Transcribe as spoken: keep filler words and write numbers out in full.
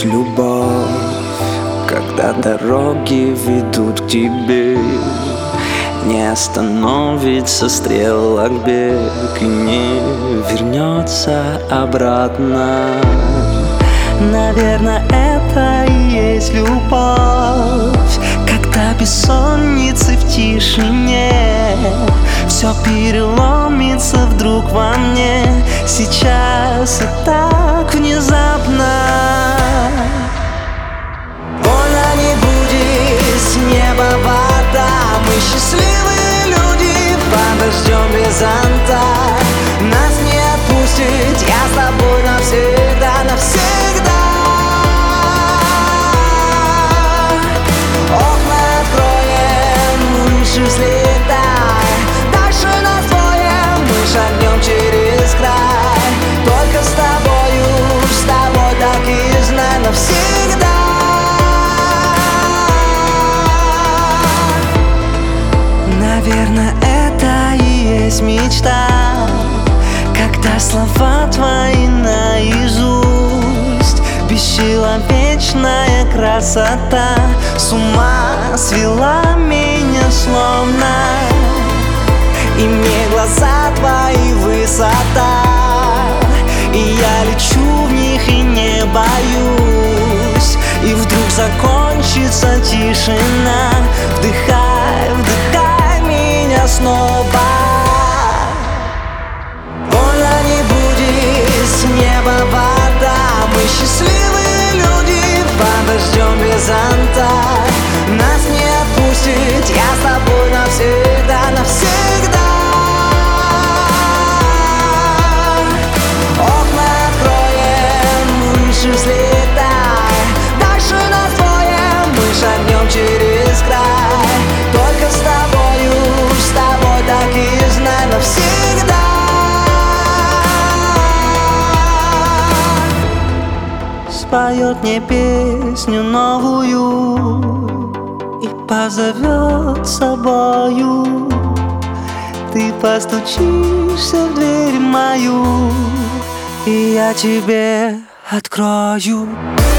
есть любовь, когда дороги ведут к тебе. Не остановится стрелок бег и не вернется обратно. Наверное, это и есть любовь, когда бессонницы в тишине все переломится вдруг во мне. Сейчас и так внезапно. Больно не будет, с неба вода. Мы счастливые люди, подождем без зонта. Нас не отпустит, я с тобой навсегда, навсегда. Окна откроем, выше взлетай. Дальше нас двое, мы шагнем через край. Только с тобою, с тобой так и знай навсегда. Наверное, это и есть мечта, когда слова твои наизусть. Бесчеловечная красота с ума свела меня словно. И мне глаза твои высота, и я лечу в них и не боюсь. И вдруг закончится тишина. Вдыхай, вдыхай меня снова. Больно не будет, с неба вода. Мы счастливые люди, подождем без зонта. Нас не отпустит, я с тобой навсегда, навсегда. Окна откроем, выше взлетай. Дальше нас двое, мы шагнем через край. Только с тобою, с тобой так и знай навсегда. Споет мне песню новую и позовет с собою. Ты постучишься в дверь мою, и я тебе открою.